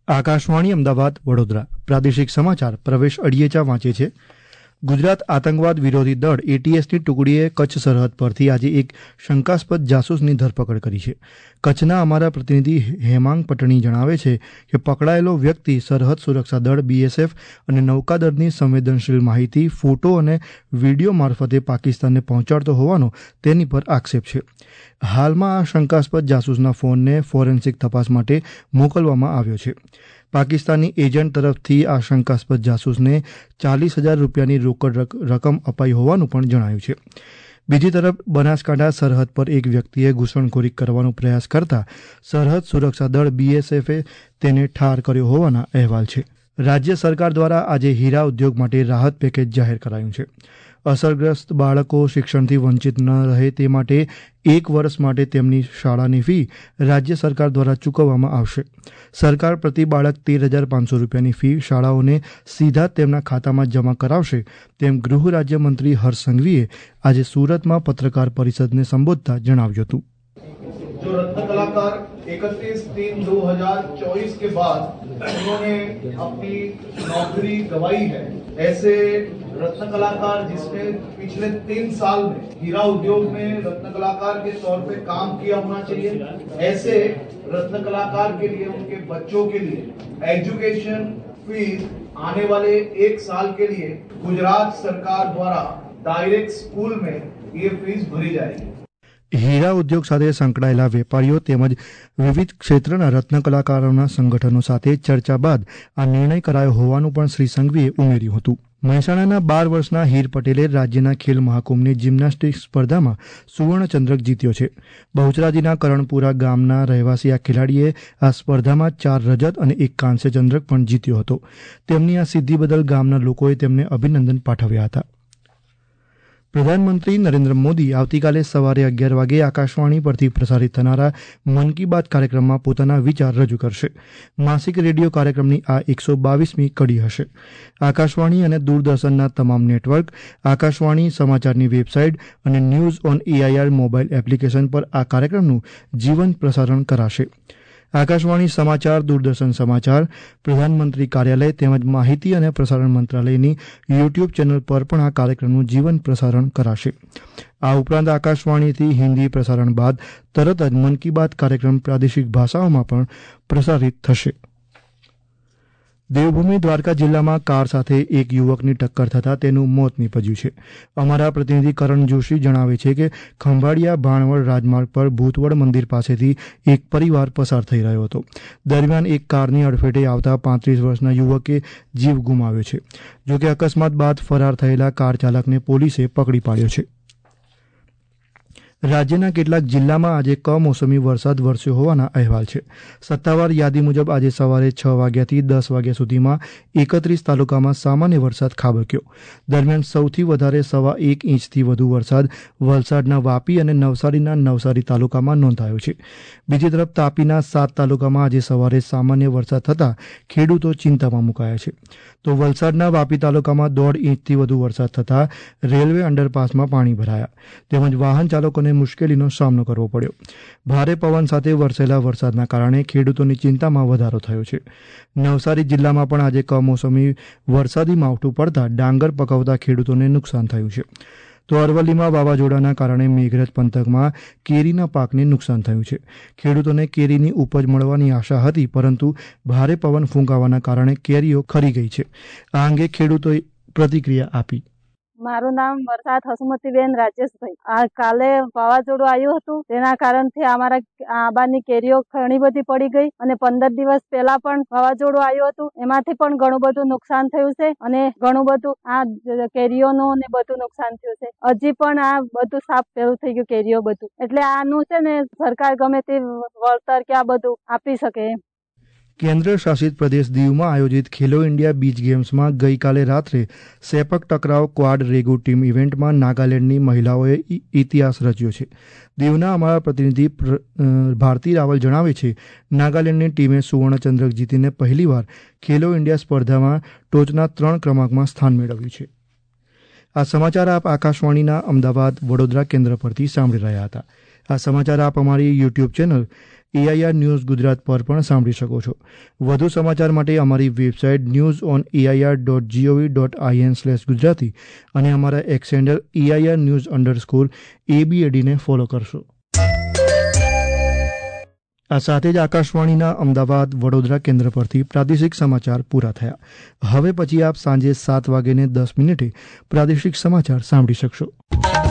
આકાશવાણી અમદાવાદ વડોદરા પ્રાદેશિક સમાચાર પ્રવેશ અડિયેચા વાંચે છે. ગુજરાત આતંકવાદ વિરોધી દળ એટીએસની ટુકડીએ કચ્છ સરહદ પરથી આજે એક શંકાસ્પદ જાસૂસની ધરપકડ કરી છે. કચ્છના અમારા પ્રતિનિધિ હેમાંગ પટણી જણાવે છે કે પકડાયેલો વ્યક્તિ સરહદ સુરક્ષા દળ બીએસએફ અને નૌકાદળની સંવેદનશીલ માહિતી ફોટો અને વિડીયો મારફતે પાકિસ્તાનને પહોંચાડતો હોવાનો તેની પર આક્ષેપ છે. હાલમાં આ શંકાસ્પદ જાસૂસના ફોનને ફોરેન્સિક તપાસ માટે મોકલવામાં આવ્યો છે. પાકિસ્તાની એજન્ટ તરફથી આ શંકાસ્પદ જાસૂસને 40,000 રૂપિયાની રોકડ રકમ અપાઈ હોવાનું પણ જણાયું છે. બીજી તરફ બનાસકાંઠા સરહદ પર એક વ્યક્તિએ ઘૂસણખોરી કરવાનો પ્રયાસ કરતા સરહદ સુરક્ષા દળ બીએસએફે તેને ઠાર કર્યો હોવાના અહેવાલ છે. રાજ્ય સરકાર દ્વારા આજે હીરા ઉદ્યોગ માટે રાહત પેકેજ જાહેર કરાયું છે. અસરગ્રસ્ત બાળકો શિક્ષણથી વંચિત ન રહે તે માટે 1 વર્ષ માટે તેમની શાળાની ફી રાજ્ય સરકાર દ્વારા ચૂકવવામાં આવશે. સરકાર પ્રતિ બાળક 13,500 રૂપિયાની ફી શાળાઓને સીધા તેમના ખાતામાં જમા કરાવશે તેમ ગૃહ રાજ્યમંત્રી હર્ષ સંઘવીએ આજે સુરતમાં પત્રકાર પરિષદને સંબોધતા જણાવ્યું હતું. जो रत्न कलाकार 31/3/2024 के बाद उन्होंने अपनी नौकरी गंवाई है, ऐसे रत्न कलाकार जिसने पिछले 3 साल में हीरा उद्योग में रत्न कलाकार के तौर पे काम किया होना चाहिए, ऐसे रत्न कलाकार के लिए उनके बच्चों के लिए एजुकेशन फीस आने वाले 1 साल के लिए गुजरात सरकार द्वारा डायरेक्ट स्कूल में ये फीस भरी जाएगी. હીરા ઉદ્યોગ સાથે સંકળાયેલા વેપારીઓ તેમજ વિવિધ ક્ષેત્રના રત્ન કલાકારોના સંગઠનો સાથે ચર્ચા બાદ આ નિર્ણય કરાયો હોવાનું પણ શ્રી સંઘવીએ ઉમેર્યું હતું. મહેસાણાના 12 વર્ષના હીર પટેલે રાજ્યના ખેલ મહાકુંભની જિમ્નાસ્ટિક્સ સ્પર્ધામાં સુવર્ણચંદ્રક જીત્યો છે. બહુચરાજીના કરણપુરા ગામના રહેવાસી આ ખેલાડીએ આ સ્પર્ધામાં 4 રજત અને 1 કાંસ્ય ચંદ્રક પણ જીત્યો હતો. તેમની આ સિદ્ધિ બદલ ગામના લોકોએ તેમને અભિનંદન પાઠવ્યા હતા. પ્રધાનમંત્રી નરેન્દ્ર મોદી આવતીકાલે સવારે 11 વાગે આકાશવાણી પરથી પ્રસારિત થનારા મન કી બાત કાર્યક્રમમાં પોતાના વિચાર રજૂ કરશે. માસિક રેડિયો કાર્યક્રમની આ 122મી કડી હશે. આકાશવાણી અને દૂરદર્શનના તમામ નેટવર્ક, આકાશવાણી સમાચારની વેબસાઇટ અને news on AIR mobile application પર આ કાર્યક્રમનું જીવંત પ્રસારણ કરાશે. આકાશવાણી સમાચાર, દૂરદર્શન સમાચાર, પ્રધાનમંત્રી કાર્યાલય તેમજ માહિતી અને પ્રસારણ મંત્રાલયની યુટ્યુબ ચેનલ પર પણ આ કાર્યક્રમનું જીવંત પ્રસારણ કરાશે. આ ઉપરાંત આકાશવાણીથી હિન્દી પ્રસારણ બાદ તરત જ મન કી બાત કાર્યક્રમ પ્રાદેશિક ભાષાઓમાં પણ પ્રસારિત થશે. દેવભૂમિ દ્વારકા જિલ્લામાં કાર સાથે એક યુવકની ટક્કર થતાં તેનું મોત નીપજ્યું છે. અમારા પ્રતિનિધિ કરણ જોશી જણાવે છે કે ખંભાળિયા ભાણવડ રાજમાર્ગ પર ભૂતવડ મંદિર પાસેથી એક પરિવાર પસાર થઈ રહ્યો હતો. દરમિયાન એક કારની અડફેટે આવતા 35 વર્ષના યુવકે જીવ ગુમાવ્યો છે. જોકે અકસ્માત બાદ ફરાર થયેલા કાર ચાલકને પોલીસે પકડી પાડ્યો છે. રાજ્યના કેટલાક જિલ્લામાં આજે કમોસમી વરસાદ વરસ્યો હોવાના અહેવાલ છે. સત્તાવાર યાદી મુજબ આજે સવારે 6 વાગ્યાથી 10 વાગ્યા સુધીમાં 31 તાલુકામાં સામાન્ય વરસાદ ખાબક્યો. દરમિયાન સૌથી વધારે 1.25 ઇંચથી વધુ વરસાદ વલસાડના વાપી અને નવસારીના નવસારી તાલુકામાં નોંધાયો છે. બીજી તરફ તાપીના 7 તાલુકામાં આજે સવારે સામાન્ય વરસાદ થતાં ખેડૂતો ચિંતામાં મુકાયા છે. તો વલસાડના વાપી તાલુકામાં 1.5 ઇંચથી વધુ વરસાદ થતાં રેલવે અંડરપાસમાં પાણી ભરાયા તેમજ વાહન ચાલકોને મુશ્કેલીનો સામનો કરવો પડ્યો. ભારે પવન સાથે વરસેલા વરસાદના કારણે ખેડૂતોની ચિંતામાં વધારો થયો છે. નવસારી જિલ્લામાં પણ આજે કમોસમી વરસાદી માવઠું પડતા ડાંગર પકવતા ખેડૂતોને નુકસાન થયું છે. તો અરવલ્લીમાં વાવાઝોડાના કારણે મેઘરજ પંથકમાં કેરીના પાકને નુકસાન થયું છે. ખેડૂતોને કેરીની ઉપજ મળવાની આશા હતી, પરંતુ ભારે પવન ફૂંકાવાના કારણે કેરીઓ ખરી ગઈ છે. આ અંગે ખેડૂતોએ પ્રતિક્રિયા આપી. મારું નામ વરસાદ હસમતીબેન રાજેશભાઈ. આ કાલે વાવાઝોડું આવ્યું હતું, તેના કારણથી અમારા આંબાની કેરીઓ ઘણી બધી પડી ગઈ અને 15 દિવસ પહેલા પણ વાવાઝોડું આવ્યું હતું, એમાંથી પણ ઘણું બધું નુકસાન થયું છે અને ઘણું બધું આ કેરીઓનું ને બધું નુકસાન થયું છે. હજી પણ આ બધું સાફ પેલું થઈ ગયું કેરીઓ બધું, એટલે આનું છે ને સરકાર ગમે તે વળતર કે આ બધું આપી શકે એમ. કેન્દ્ર શાસિત પ્રદેશ દીવમાં આયોજિત ખેલો ઇન્ડિયા બીચ ગેમ્સમાં ગઈકાલે રાત્રે સેપક ટકરાવ ક્વાડ રેગુ ટીમ ઇવેન્ટમાં નાગાલેન્ડની મહિલાઓએ ઇતિહાસ રચ્યો છે. દીવના અમારા પ્રતિનિધિ ભારતી રાવલ જણાવે છે, નાગાલેન્ડની ટીમે સુવર્ણચંદ્રક જીતીને પહેલીવાર ખેલો ઇન્ડિયા સ્પર્ધામાં ટોચના 3 ક્રમાંકમાં સ્થાન મેળવ્યું છે. આ સમાચાર આપ આકાશવાણીના અમદાવાદ વડોદરા કેન્દ્ર પરથી સાંભળી રહ્યા હતા. આ સમાચાર આપ અમારી YouTube channel AIR news Gujarat પર પણ સાંભળી શકો છો. વધુ સમાચાર માટે અમારી વેબસાઇટ newsonair.gov.in/gujarati અને અમારા એક્સ હેન્ડલ AIR_news_ABAD ને ફોલો કરશો. આ સાથે જ આકાશવાણીના અમદાવાદ વડોદરા કેન્દ્ર પરથી પ્રાદેશિક સમાચાર પૂરા થયા. હવે પછી આપ સાંજે 7:10 પ્રાદેશિક સમાચાર સાંભળી શકશો.